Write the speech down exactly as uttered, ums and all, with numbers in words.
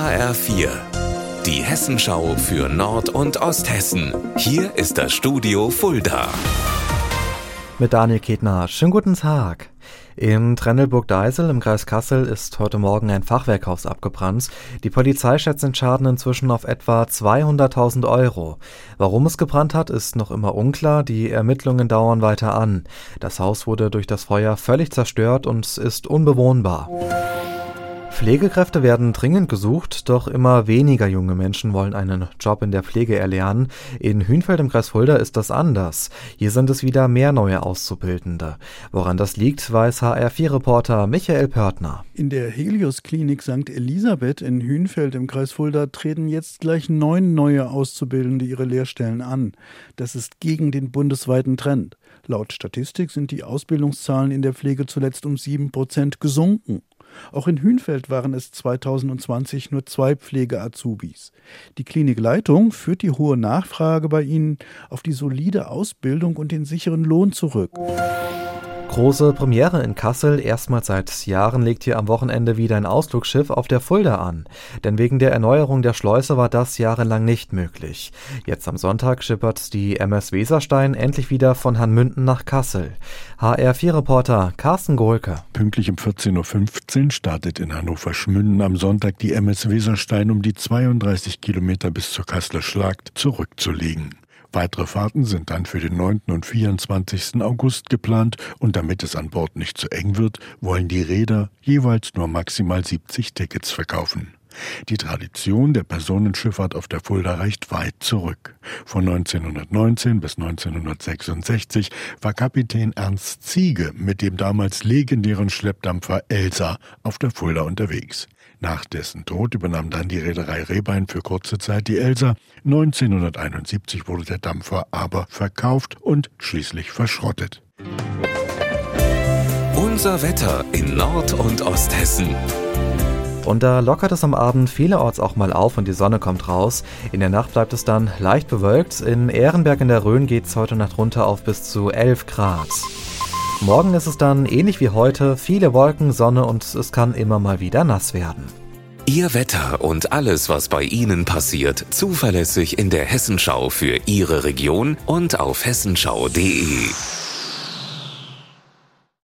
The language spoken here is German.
H R vier, die Hessenschau für Nord- und Osthessen. Hier ist das Studio Fulda. Mit Daniel Ketner. Schönen guten Tag. In Trennelburg-Deisel im Kreis Kassel ist heute Morgen ein Fachwerkhaus abgebrannt. Die Polizei schätzt den Schaden inzwischen auf etwa zweihunderttausend Euro. Warum es gebrannt hat, ist noch immer unklar. Die Ermittlungen dauern weiter an. Das Haus wurde durch das Feuer völlig zerstört und ist unbewohnbar. Pflegekräfte werden dringend gesucht, doch immer weniger junge Menschen wollen einen Job in der Pflege erlernen. In Hünfeld im Kreis Fulda ist das anders. Hier sind es wieder mehr neue Auszubildende. Woran das liegt, weiß H R vier Reporter Michael Pörtner. In der Helios-Klinik Sankt Elisabeth in Hünfeld im Kreis Fulda treten jetzt gleich neun neue Auszubildende ihre Lehrstellen an. Das ist gegen den bundesweiten Trend. Laut Statistik sind die Ausbildungszahlen in der Pflege zuletzt um sieben Prozent gesunken. Auch in Hünfeld waren es zweitausendzwanzig nur zwei Pflege-Azubis. Die Klinikleitung führt die hohe Nachfrage bei ihnen auf die solide Ausbildung und den sicheren Lohn zurück. Große Premiere in Kassel. Erstmals seit Jahren legt hier am Wochenende wieder ein Ausflugsschiff auf der Fulda an. Denn wegen der Erneuerung der Schleuse war das jahrelang nicht möglich. Jetzt am Sonntag schippert die M S Weserstein endlich wieder von Hanmünden nach Kassel. H R vier Reporter Carsten Gohlke. Pünktlich um vierzehn Uhr fünfzehn startet in Hannover-Schmünden am Sonntag die M S Weserstein, um die zweiunddreißig Kilometer bis zur Kasseler Schlagt zurückzulegen. Weitere Fahrten sind dann für den neunten und vierundzwanzigsten August geplant und damit es an Bord nicht zu eng wird, wollen die Reeder jeweils nur maximal siebzig Tickets verkaufen. Die Tradition der Personenschifffahrt auf der Fulda reicht weit zurück. Von neunzehnhundertneunzehn bis neunzehnhundertsechsundsechzig war Kapitän Ernst Ziege mit dem damals legendären Schleppdampfer Elsa auf der Fulda unterwegs. Nach dessen Tod übernahm dann die Reederei Rehbein für kurze Zeit die Elsa. neunzehnhunderteinundsiebzig wurde der Dampfer aber verkauft und schließlich verschrottet. Unser Wetter in Nord- und Osthessen. Und da lockert es am Abend vielerorts auch mal auf und die Sonne kommt raus. In der Nacht bleibt es dann leicht bewölkt. In Ehrenberg in der Rhön geht es heute Nacht runter auf bis zu elf Grad. Morgen ist es dann ähnlich wie heute, viele Wolken, Sonne und es kann immer mal wieder nass werden. Ihr Wetter und alles, was bei Ihnen passiert, zuverlässig in der Hessenschau für Ihre Region und auf hessenschau punkt de.